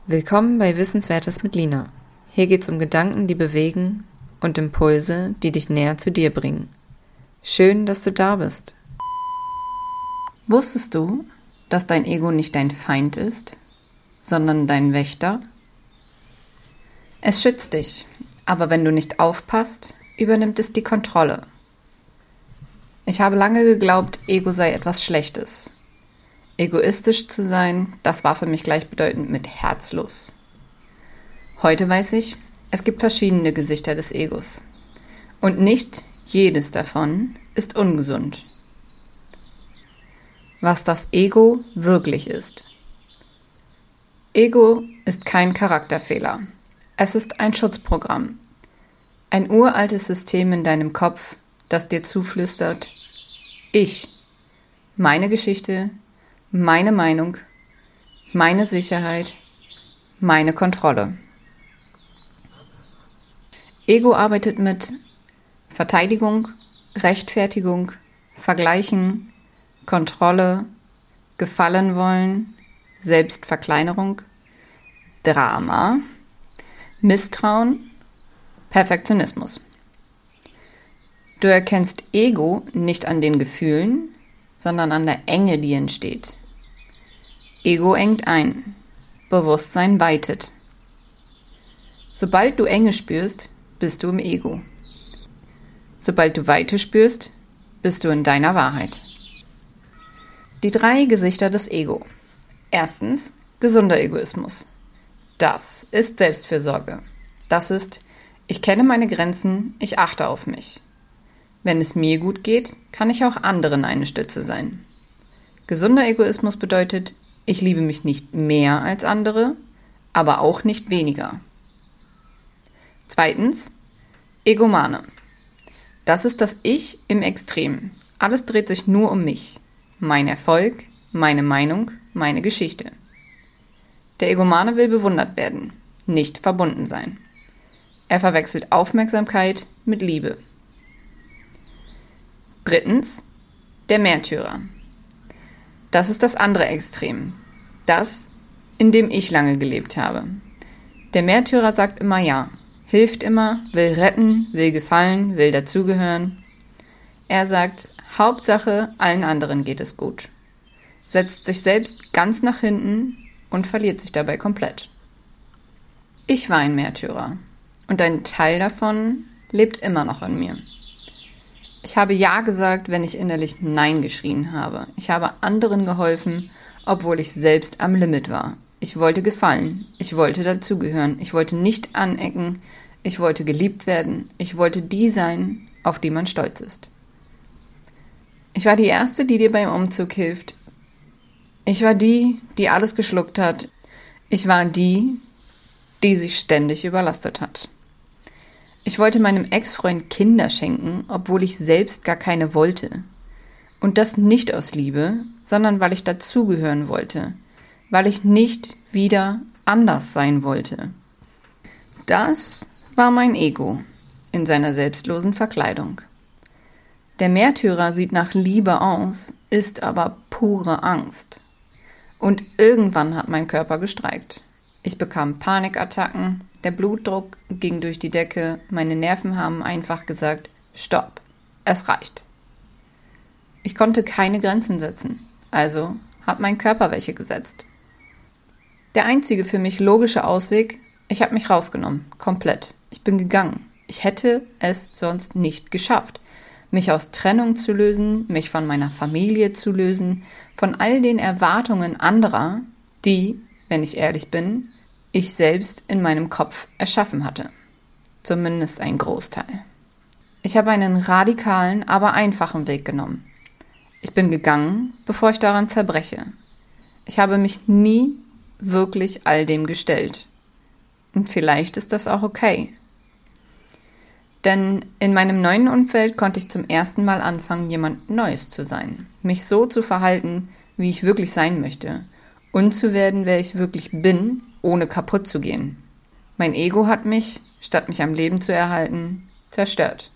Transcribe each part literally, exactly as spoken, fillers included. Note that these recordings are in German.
Willkommen bei Wissenswertes mit Lina. Hier geht's um Gedanken, die bewegen und Impulse, die dich näher zu dir bringen. Schön, dass du da bist. Wusstest du, dass dein Ego nicht dein Feind ist, sondern dein Wächter? Es schützt dich, aber wenn du nicht aufpasst, übernimmt es die Kontrolle. Ich habe lange geglaubt, Ego sei etwas Schlechtes. Egoistisch zu sein, das war für mich gleichbedeutend mit herzlos. Heute weiß ich, es gibt verschiedene Gesichter des Egos. Und nicht jedes davon ist ungesund. Was das Ego wirklich ist. Ego ist kein Charakterfehler. Es ist ein Schutzprogramm. Ein uraltes System in deinem Kopf, das dir zuflüstert: Ich, meine Geschichte, meine Meinung, meine Sicherheit, meine Kontrolle. Ego arbeitet mit Verteidigung, Rechtfertigung, Vergleichen, Kontrolle, Gefallen wollen, Selbstverkleinerung, Drama, Misstrauen, Perfektionismus. Du erkennst Ego nicht an den Gefühlen, sondern an der Enge, die entsteht. Ego engt ein, Bewusstsein weitet. Sobald du Enge spürst, bist du im Ego. Sobald du Weite spürst, bist du in deiner Wahrheit. Die drei Gesichter des Ego. Erstens, gesunder Egoismus. Das ist Selbstfürsorge. Das ist, ich kenne meine Grenzen, ich achte auf mich. Wenn es mir gut geht, kann ich auch anderen eine Stütze sein. Gesunder Egoismus bedeutet, ich liebe mich nicht mehr als andere, aber auch nicht weniger. Zweitens, Egomane. Das ist das Ich im Extrem. Alles dreht sich nur um mich. Mein Erfolg, meine Meinung, meine Geschichte. Der Egomane will bewundert werden, nicht verbunden sein. Er verwechselt Aufmerksamkeit mit Liebe. Drittens, der Märtyrer. Das ist das andere Extrem. Das, in dem ich lange gelebt habe. Der Märtyrer sagt immer Ja, hilft immer, will retten, will gefallen, will dazugehören. Er sagt, Hauptsache, allen anderen geht es gut. Setzt sich selbst ganz nach hinten und verliert sich dabei komplett. Ich war ein Märtyrer und ein Teil davon lebt immer noch in mir. Ich habe Ja gesagt, wenn ich innerlich Nein geschrien habe. Ich habe anderen geholfen, obwohl ich selbst am Limit war. Ich wollte gefallen. Ich wollte dazugehören. Ich wollte nicht anecken. Ich wollte geliebt werden. Ich wollte die sein, auf die man stolz ist. Ich war die Erste, die dir beim Umzug hilft. Ich war die, die alles geschluckt hat. Ich war die, die sich ständig überlastet hat. Ich wollte meinem Ex-Freund Kinder schenken, obwohl ich selbst gar keine wollte. Und das nicht aus Liebe, sondern weil ich dazugehören wollte, weil ich nicht wieder anders sein wollte. Das war mein Ego in seiner selbstlosen Verkleidung. Der Märtyrer sieht nach Liebe aus, ist aber pure Angst. Und irgendwann hat mein Körper gestreikt. Ich bekam Panikattacken, der Blutdruck ging durch die Decke, meine Nerven haben einfach gesagt, stopp, es reicht. Ich konnte keine Grenzen setzen, also hat mein Körper welche gesetzt. Der einzige für mich logische Ausweg, ich habe mich rausgenommen, komplett. Ich bin gegangen. Ich hätte es sonst nicht geschafft, mich aus Trennung zu lösen, mich von meiner Familie zu lösen, von all den Erwartungen anderer, die, wenn ich ehrlich bin, ich selbst in meinem Kopf erschaffen hatte. Zumindest ein Großteil. Ich habe einen radikalen, aber einfachen Weg genommen. Ich bin gegangen, bevor ich daran zerbreche. Ich habe mich nie wirklich all dem gestellt. Und vielleicht ist das auch okay. Denn in meinem neuen Umfeld konnte ich zum ersten Mal anfangen, jemand Neues zu sein. Mich so zu verhalten, wie ich wirklich sein möchte. Und zu werden, wer ich wirklich bin, ohne kaputt zu gehen. Mein Ego hat mich, statt mich am Leben zu erhalten, zerstört.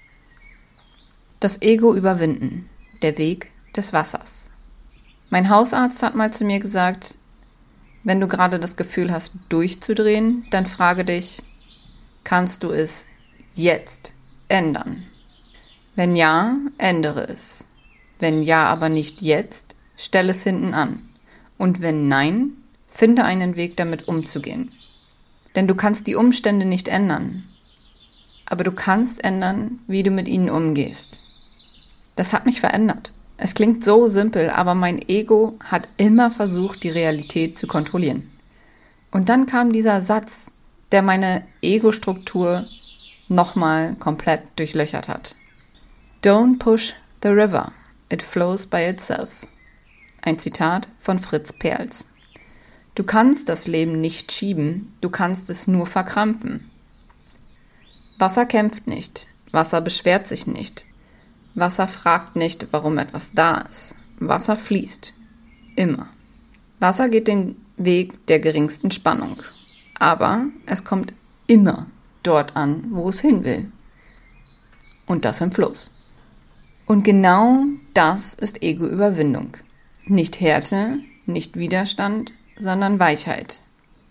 Das Ego überwinden. Der Weg des Wassers. Mein Hausarzt hat mal zu mir gesagt, Wenn du gerade das Gefühl hast, durchzudrehen, dann frage dich, kannst du es jetzt ändern? Wenn ja, ändere es. Wenn ja, aber nicht jetzt, stell es hinten an. Und wenn nein, finde einen Weg, damit umzugehen. Denn du kannst die Umstände nicht ändern. Aber du kannst ändern, wie du mit ihnen umgehst. Das hat mich verändert. Es klingt so simpel, aber mein Ego hat immer versucht, die Realität zu kontrollieren. Und dann kam dieser Satz, der meine Ego-Struktur nochmal komplett durchlöchert hat. Don't push the river, it flows by itself. Ein Zitat von Fritz Perls. Du kannst das Leben nicht schieben, du kannst es nur verkrampfen. Wasser kämpft nicht, Wasser beschwert sich nicht. Wasser fragt nicht, warum etwas da ist. Wasser fließt. Immer. Wasser geht den Weg der geringsten Spannung. Aber es kommt immer dort an, wo es hin will. Und das im Fluss. Und genau das ist Ego-Überwindung. Nicht Härte, nicht Widerstand, sondern Weichheit.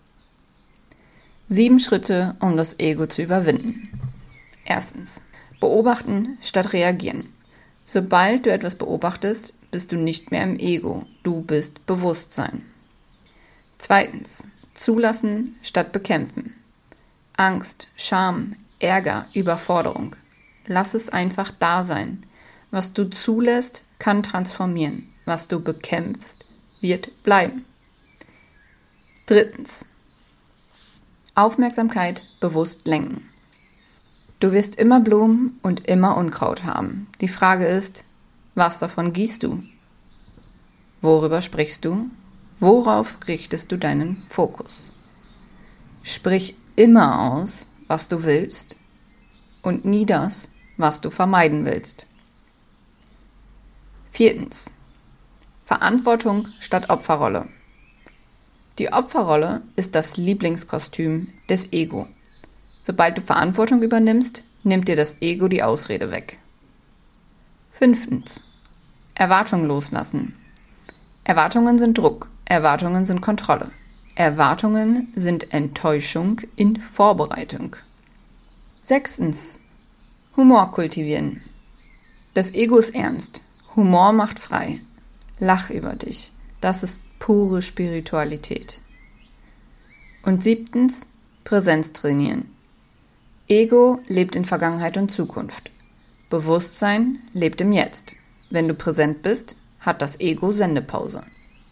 Sieben Schritte, um das Ego zu überwinden. Erstens. Beobachten statt reagieren. Sobald du etwas beobachtest, bist du nicht mehr im Ego. Du bist Bewusstsein. Zweitens. Zulassen statt bekämpfen. Angst, Scham, Ärger, Überforderung. Lass es einfach da sein. Was du zulässt, kann transformieren. Was du bekämpfst, wird bleiben. Drittens. Aufmerksamkeit bewusst lenken. Du wirst immer Blumen und immer Unkraut haben. Die Frage ist, was davon gießt du? Worüber sprichst du? Worauf richtest du deinen Fokus? Sprich immer aus, was du willst und nie das, was du vermeiden willst. Viertens. Verantwortung statt Opferrolle. Die Opferrolle ist das Lieblingskostüm des Ego. Sobald du Verantwortung übernimmst, nimmt dir das Ego die Ausrede weg. Fünftens. Erwartungen loslassen. Erwartungen sind Druck, Erwartungen sind Kontrolle. Erwartungen sind Enttäuschung in Vorbereitung. Sechstens. Humor kultivieren. Das Ego ist ernst. Humor macht frei. Lach über dich. Das ist pure Spiritualität. Und siebtens. Präsenz trainieren. Ego lebt in Vergangenheit und Zukunft. Bewusstsein lebt im Jetzt. Wenn du präsent bist, hat das Ego Sendepause.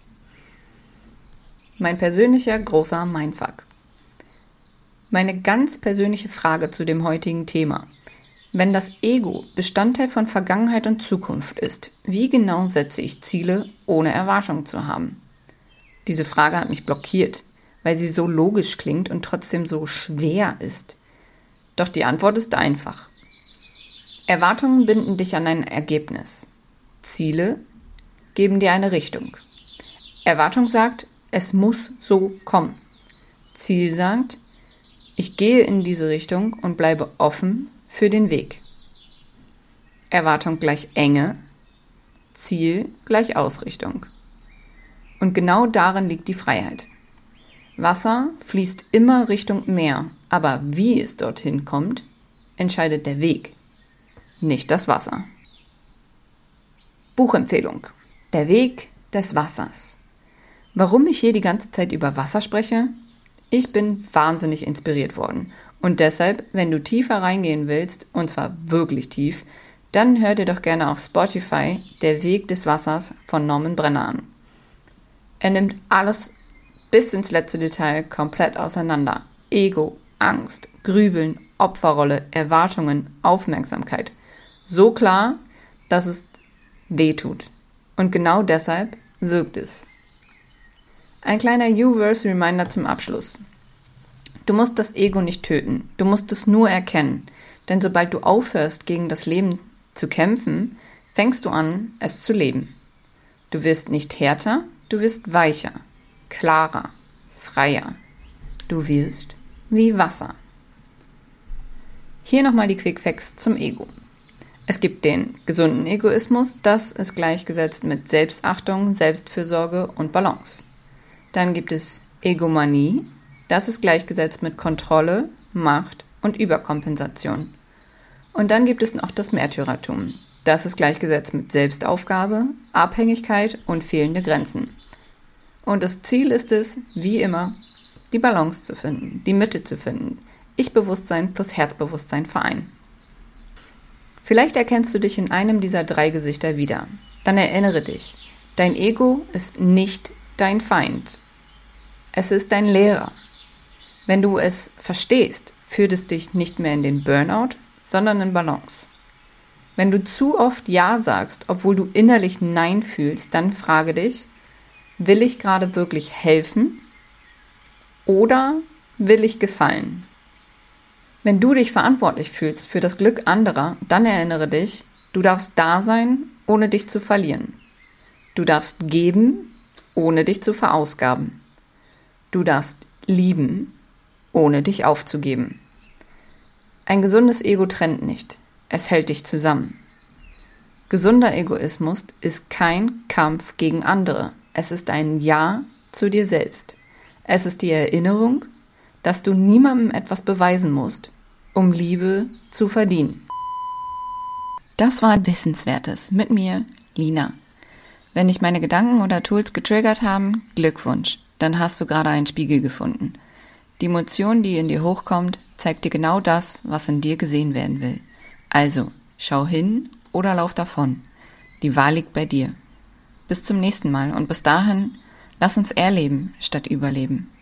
Mein persönlicher großer Mindfuck. Meine ganz persönliche Frage zu dem heutigen Thema. Wenn das Ego Bestandteil von Vergangenheit und Zukunft ist, wie genau setze ich Ziele, ohne Erwartungen zu haben? Diese Frage hat mich blockiert, weil sie so logisch klingt und trotzdem so schwer ist. Doch die Antwort ist einfach. Erwartungen binden dich an ein Ergebnis. Ziele geben dir eine Richtung. Erwartung sagt, es muss so kommen. Ziel sagt, ich gehe in diese Richtung und bleibe offen für den Weg. Erwartung gleich Enge, Ziel gleich Ausrichtung. Und genau darin liegt die Freiheit. Wasser fließt immer Richtung Meer, aber wie es dorthin kommt, entscheidet der Weg, nicht das Wasser. Buchempfehlung: Der Weg des Wassers. Warum ich hier die ganze Zeit über Wasser spreche? Ich bin wahnsinnig inspiriert worden. Und deshalb, wenn du tiefer reingehen willst, und zwar wirklich tief, dann hör dir doch gerne auf Spotify Der Weg des Wassers von Norman Brenner an. Er nimmt alles bis ins letzte Detail komplett auseinander. Ego, Angst, Grübeln, Opferrolle, Erwartungen, Aufmerksamkeit. So klar, dass es weh tut. Und genau deshalb wirkt es. Ein kleiner U-Verse-Reminder zum Abschluss. Du musst das Ego nicht töten, du musst es nur erkennen. Denn sobald du aufhörst, gegen das Leben zu kämpfen, fängst du an, es zu leben. Du wirst nicht härter, du wirst weicher, klarer, freier. Du wirst wie Wasser. Hier nochmal die Quick Facts zum Ego. Es gibt den gesunden Egoismus, das ist gleichgesetzt mit Selbstachtung, Selbstfürsorge und Balance. Dann gibt es Egomanie, das ist gleichgesetzt mit Kontrolle, Macht und Überkompensation. Und dann gibt es noch das Märtyrertum. Das ist gleichgesetzt mit Selbstaufgabe, Abhängigkeit und fehlende Grenzen. Und das Ziel ist es, wie immer, die Balance zu finden, die Mitte zu finden. Ich-Bewusstsein plus Herzbewusstsein vereinen. Vielleicht erkennst du dich in einem dieser drei Gesichter wieder. Dann erinnere dich, dein Ego ist nicht dein Feind. Es ist dein Lehrer. Wenn du es verstehst, führt es dich nicht mehr in den Burnout, sondern in Balance. Wenn du zu oft Ja sagst, obwohl du innerlich Nein fühlst, dann frage dich, will ich gerade wirklich helfen oder will ich gefallen? Wenn du dich verantwortlich fühlst für das Glück anderer, dann erinnere dich, du darfst da sein, ohne dich zu verlieren. Du darfst geben, ohne dich zu verausgaben. Du darfst lieben, ohne dich aufzugeben. Ein gesundes Ego trennt nicht, es hält dich zusammen. Gesunder Egoismus ist kein Kampf gegen andere, es ist ein Ja zu dir selbst. Es ist die Erinnerung, dass du niemandem etwas beweisen musst, um Liebe zu verdienen. Das war Wissenswertes mit mir, Lina. Wenn dich meine Gedanken oder Tools getriggert haben, Glückwunsch, dann hast du gerade einen Spiegel gefunden. Die Emotion, die in dir hochkommt, zeigt dir genau das, was in dir gesehen werden will. Also, schau hin oder lauf davon. Die Wahl liegt bei dir. Bis zum nächsten Mal und bis dahin, lass uns erleben statt überleben.